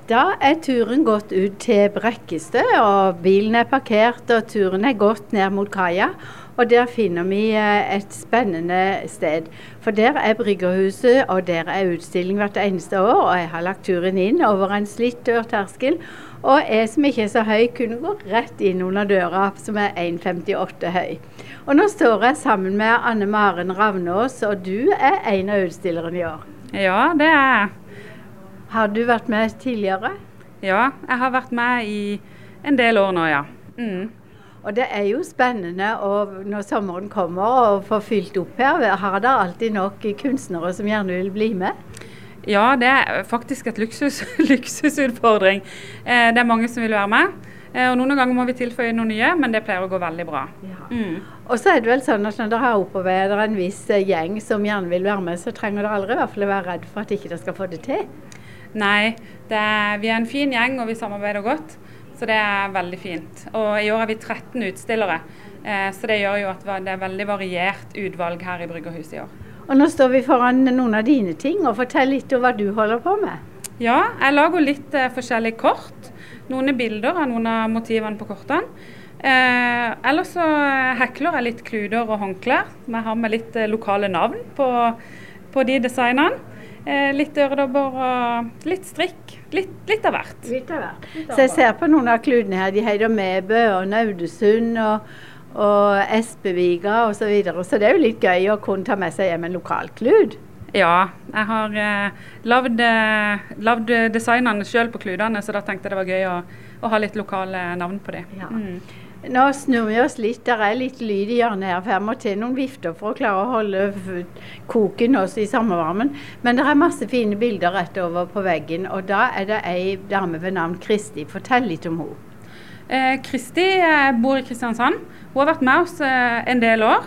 Da turen gått ut til Brekkestø, og bilen parkert, og turen gått ned mot kaia. Og der finner vi et spennende sted. For der Bryggerhuset, og der utstilling hvert eneste år. Og jeg har lagt turen inn over en slitt dørterskel. Og jeg som ikke så høy, kunne gå rett inn under døra, som 1,58 høy. Og nå står jeg sammen med Anne Maren Ravnås, og du en av utstillerne i år. Ja, det jeg. Har du vært med tidligere? Ja, jeg har vært med i en del år nå, ja. Og det jo spennende når sommeren kommer og får fylt opp her. Har dere alltid nok kunstnere som gjerne vil bli med? Ja, det faktisk et luksusutfordring. Det mange som vil være med. Og noen ganger må vi tilføye noe nye, men det pleier å gå veldig bra. Ja. Og så det vel sånn at når dere har oppover en viss gjeng som gjerne vil være med, så trenger dere aldri i hvert fall være redd for at ikke dere skal få det til. Nei, vi en fin gjeng og vi samarbeider godt, så det veldig fint. Og i år vi 13 utstillere, så det gjør jo at det veldig variert utvalg her i Bryggerhuset i år. Og nå står vi foran noen av dine ting, og fortell litt om hva du holder på med. Ja, jeg lager litt forskjellige kort, noen bilder av noen av motivene på kortene. Ellers så hekler jeg litt kluder og håndklær. Jeg har med litt lokale navn på de designene. Litt øredobber og litt strikk, litt av hvert. Litt av hvert. Så jeg ser på noen av kludene her, de heter Mebø og Naudesund og Espeviga og så videre. Så det jo litt gøy å kunne ta med seg hjem en lokal klud. Ja, jeg har lavd designene selv på kludene, så da tenkte jeg det var gøy å ha litt lokale navn på det. Ja. Nå snur vi oss litt, der litt lyd i hjørnet her, for jeg må til noen vifter for å klare å holde koken også i sammenvarmen. Men det masse fine bilder rett over på veggen, og da det en dame ved navn Kristi. Fortell litt om henne. Kristi bor i Kristiansand. Hun har vært med oss en del år,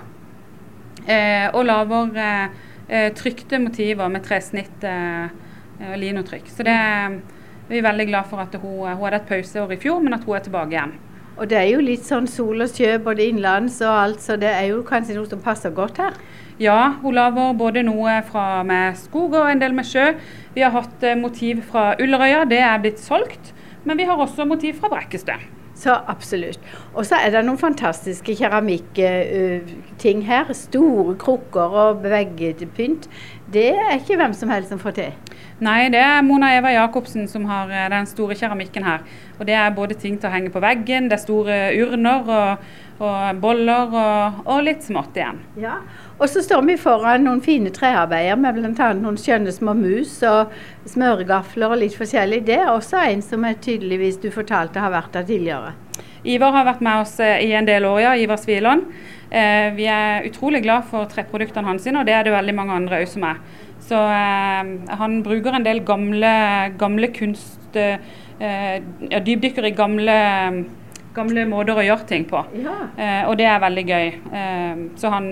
og lager trykte motiver med tresnitt og linotrykk. Så det vi veldig glad for at hun hadde et pauseår i fjor, men at hun tilbake igjen. Og det jo litt sånn sol og sjø, både innlands og alt, så det jo kanskje noe som passer godt her. Ja, hun lager både noe med skog og en del med sjø. Vi har hatt motiv fra Ullerøya, det blitt solgt, men vi har også motiv fra Brekkestø. Så absolutt. Og så det noen fantastiske keramikk-ting her, store krukker og veggpynt. Det ikke hvem som helst som får til. Nei, det Mona Eva Jakobsen som har den store keramikken her. Og det både ting til å henge på veggen, det store urner og boller og litt smått igjen. Ja, og så står vi foran noen fine trearbeider med blant annet noen skjønne små mus og smøregafler og litt forskjellig. Det også en som tydeligvis du fortalte har vært der tidligere. Ivar har vært med oss i en del år, ja, Ivar Svilån. Vi utrolig glad for treproduktene hans, og det det veldig mange andre også som Så han bruker en del gamle kunst, dybdykker i gamle måter å gjøre ting på. Ja. Og det veldig gøy. Så han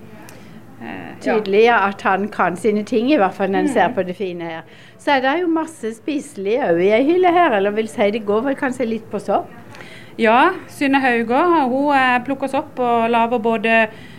tydelig at han kan sine ting, i hvert fall når han ser på det fine her. Så det jo masse spiselige også i en hylle her, eller vil si det går vel kanskje litt på sopp? Ja, Synne Hauger, hun plukker sopp og laver både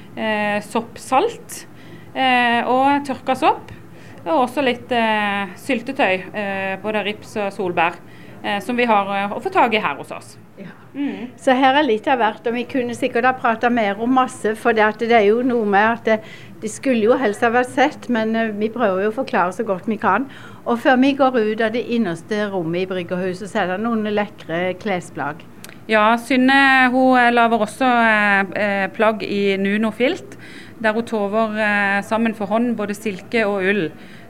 soppsalt og tørka sopp, og også litt syltetøy, både rips og solbær, som vi har å få tag i her hos oss. Ja. Så her litt av hvert, og vi kunne sikkert ha pratet mer om masse, for det jo noe med at det skulle jo helst ha vært sett, men vi prøver jo å forklare så godt vi kan. Og før vi går ut av det innerste rommet i Bryggerhuset, så det noen lekre klesplagg. Ja, Synne hun laver også plagg i Nuno-filt, der hun tover sammen for hånd både silke og ull,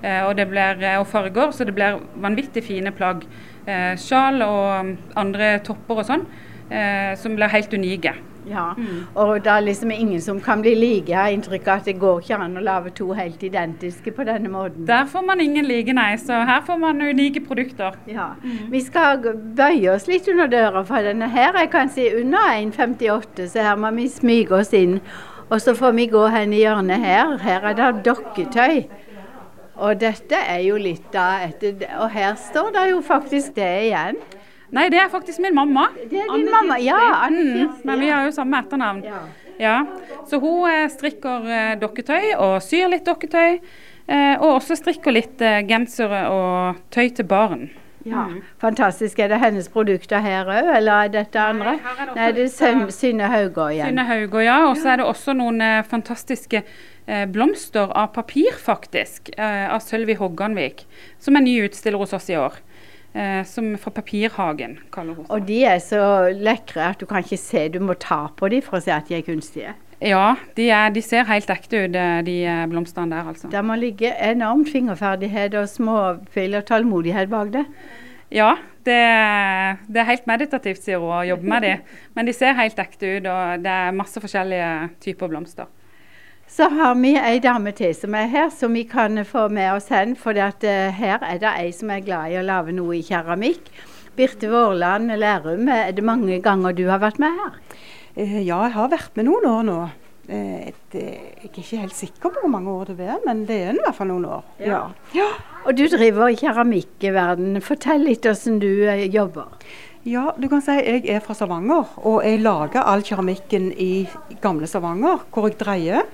og farger, så det blir vanvittig fine plagg. Sjal og andre topper og sånn, som blir helt unike. Ja, og da liksom ingen som kan bli like, har inntrykk av at det går ikke an å lage to helt identiske på denne måten. Der får man ingen like, nei, så her får man unike produkter. Ja, vi skal bøye oss litt under døra for denne her, jeg kan si under 1,58, så her må vi smyge oss inn. Og så får vi gå hen i hjørnet her, her det dokketøy. Og dette jo litt og her står det jo faktisk det igjen. Nei, det faktisk min mamma. Det din mamma, ja, Anne Kirsti. Men vi har jo samme etternavn. Ja. Så hun strikker dokketøy og syr litt dokketøy, og også strikker litt gensere og tøy til barn. Ja, fantastisk. Er det hennes produkter her også, eller er dette andre? Nei, det er Synne Haugård igjen. Synne Haugård, ja. Og så er det også noen fantastiske blomster av papir, faktisk, av Sølvi Hogganvik, som er ny utstiller hos oss i år. Som fra Papirhagen, kaller hun. Og de er så lekre at du kan ikke se, du må ta på dem for å se at de er kunstige. Ja, de ser helt ekte ut, de blomstene der, altså. Der må ligge enormt fingerferdighet og småfil og tålmodighet bak det. Ja, det er helt meditativt, sier hun, å jobbe med de. Men de ser helt ekte ut, og det er masse forskjellige typer blomster. Så har vi en dame til som er her, som vi kan få med oss hen, for her er det en som er glad i å lage noe i keramikk. Birte Vårland Lærum, er det mange ganger du har vært med her? Ja, jeg har vært med noen år nå. Jeg er ikke helt sikker på hvor mange år det er, men det er i hvert fall noen år. Ja. Ja. Og du driver i keramikkverdenen. Fortell litt hvordan du jobber. Ja, du kan si jeg er fra Stavanger, og jeg lager all keramikken i gamle Stavanger, hvor jeg dreier.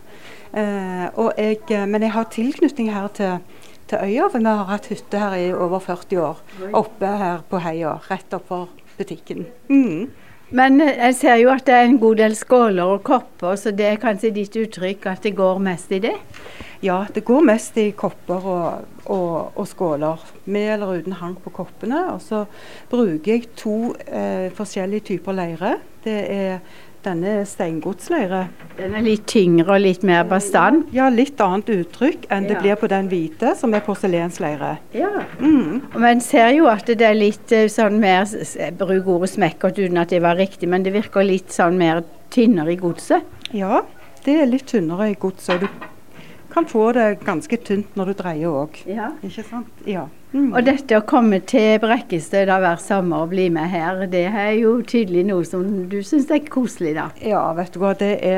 Men jeg har tilknytning her til øya, for vi har hatt hytte her i over 40 år, oppe her på heia, rett opp for butikken. Men jeg ser jo at det er en god del skåler og kopper, så det er kanskje ditt uttrykk at det går mest i det? Ja, det går mest i kopper og skåler, med eller uten hang på koppene. Og så bruker jeg 2 forskjellige typer leire. Det er denne steingodsleire. Den er litt tyngre og litt mer bastant? Ja, litt annet uttrykk enn det blir på den hvite, som er porselensleire. Ja. Men ser jo at det er litt sånn mer, jeg bruker ordet smekkert uten at det var riktig, men det virker litt sånn mer tynnere i godset. Ja, det er litt tynnere i godset. Du kan få det ganske tynt når du dreier også. Ja. Ikke sant? Ja. Og dette å komme til Brekkestø da hver sommer og bli med her, det er jo tydelig noe som du synes er koselig da. Ja, vet du hva,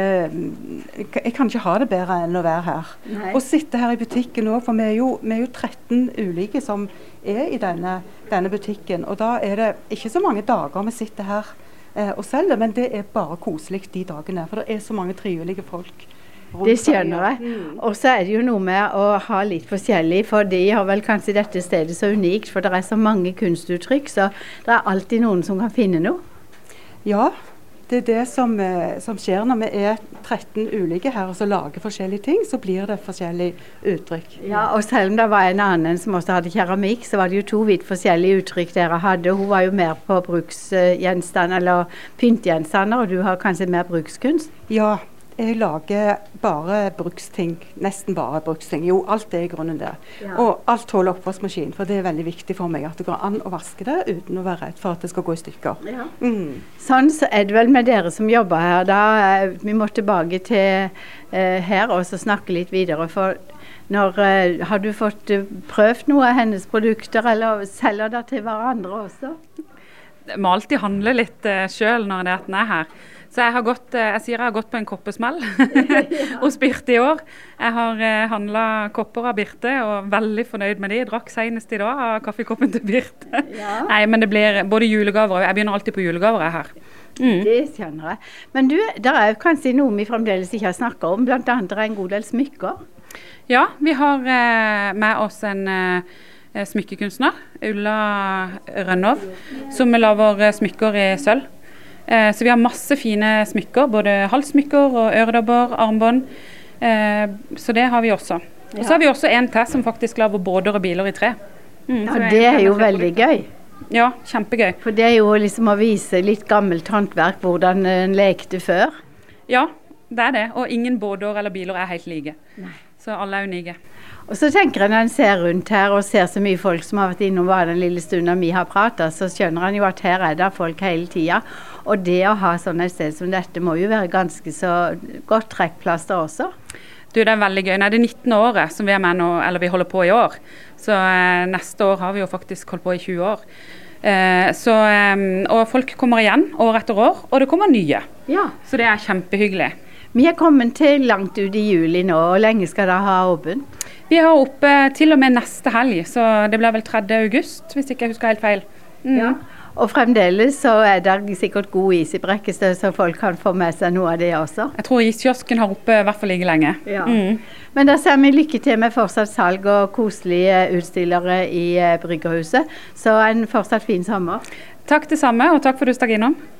jeg kan ikke ha det bedre enn å være her. Nei. Og sitte her i butikken også, for vi er jo 13 ulike som er i denne butikken, og da er det ikke så mange dager vi sitter her og selger, men det er bare koselig de dagene, for det er så mange trivelige folk. Det skjønner jeg. Og så er det jo noe med å ha litt forskjellig, for de har vel kanskje dette stedet så unikt, for det er så mange kunstuttrykk, så det er alltid noen som kan finne noe. Ja, det er det som skjer når vi er 13 ulike her og så lager forskjellige ting, så blir det forskjellige uttrykk. Ja, og selv om det var en annen som også hadde keramikk, så var det jo 2 vidt forskjellige uttrykk dere hadde. Hun var jo mer på bruksgjenstand eller pyntgjenstander, og du har kanskje mer brukskunst? Ja, jeg lager bare bruksting, nesten bare bruksting. Jo, alt er i grunnen det. Ja. Og alt tåler oppvaskmaskin, for det er veldig viktig for meg at det går an å vaske det uten å være redd for at det skal gå i stykker. Ja. Sånn så er det vel med dere som jobber her. Vi må tilbake til her og så snakke litt videre. For har du fått prøvd noe av hennes produkter, eller selger det til hverandre også? Jeg må alltid handle litt selv når den er her. Så jeg har gått på en koppesmell hos Birte i år. Jeg har handlet kopper av Birte og veldig fornøyd med de. Jeg drakk senest i dag av kaffekoppen til Birte. Ja. Nei, men det blir både julegaver, jeg begynner alltid på julegaver her. Det skjønner jeg. Men du, der er jo kanskje noe vi fremdeles ikke har snakket om, blant annet er en god del smykker. Ja, vi har med oss en smykkekunstner, Ulla Rønnov, som lager smykker i sølv. Så vi har masse fine smykker, både halssmykker og øredobber, armbånd. Så det har vi også. Og så har vi også en til som faktisk lager båter og biler i tre. Ja, det er jo veldig gøy. Ja, kjempegøy. For det er jo liksom å vise litt gammelt håndverk, hvordan en lekte før. Ja, det er det. Og ingen båter eller biler er helt like. Nei. Så alle er unike. Og så tenker jeg når en ser rundt her og ser så mye folk som har vært innom bare den lille stunden vi har pratet, så skjønner en jo at her er det folk hele tiden. Og det å ha sånn et sted som dette må jo være ganske så godt trekkplaster også. Du, det er veldig gøy. Nei, det er 19 året som vi er med nå, eller vi holder på i år. Så neste år har vi jo faktisk holdt på i 20 år. Og folk kommer igjen år etter år, og det kommer nye. Ja. Så det er kjempehyggelig. Vi er kommet til langt ut i juli nå, og lenge skal det ha åpent? Vi har oppe til og med neste helg, så det blir vel 3. august, hvis ikke jeg husker helt feil. Ja. Og fremdeles så det sikkert god is i Brekkestø, så folk kan få med seg noe av det også. Jeg tror iskiosken har oppe i hvert fall like lenge. Ja. Men da ser vi lykke til med fortsatt salg og koselige utstillere i Bryggerhuset. Så en fortsatt fin sommer. Takk det samme, og takk for at du stakk innom.